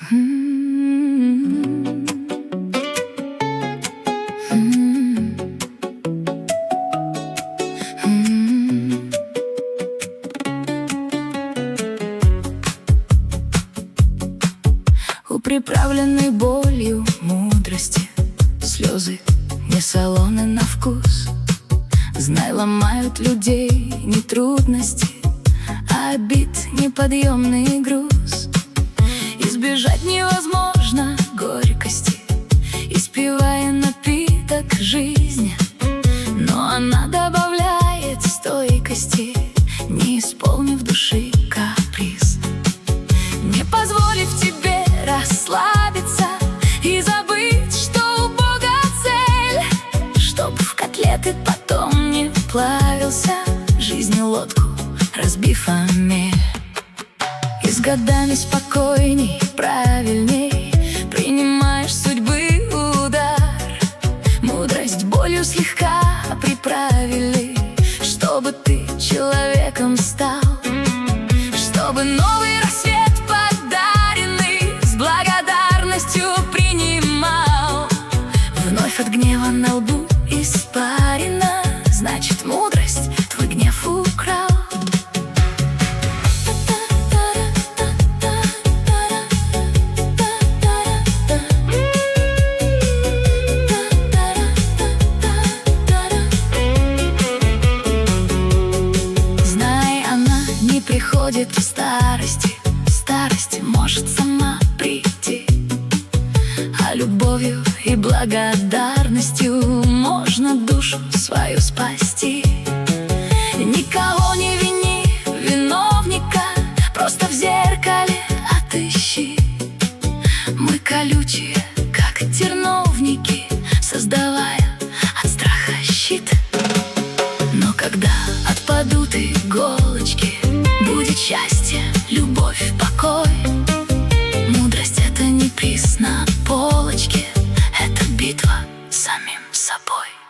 У приправленной болью мудрости слезы не солоны на вкус. Знай, ломают людей не трудности, а обид неподъемный груз. Избежать невозможно горькости, испивая напиток жизни, но она добавляет стойкости, не исполнив души каприз. Не позволив тебе расслабиться и забыть, что у Бога цель, чтоб в котлеты потом не плавился, жизнью лодку разбив о мель. И с годами спокойней, правильней принимаешь судьбы удар. Мудрость болью слегка приправили, чтобы ты человеком стал, чтобы новый рассвет подаренный с благодарностью принимал. Вновь от гнева на лбу испарина, значит, мудрость твой гнев украл. Знай, она не приходит в старости, старость может сама прийти, а любовью и благодарностью можно душу свою спасти. Никого не вини, виновника просто в зеркале отыщи. Мы колючие, как терновники, создавая от страха щит. Но когда отпадут иголочки, будет счастье, любовь, покой. Мудрость — это не приз на полочке, это битва с самим собой.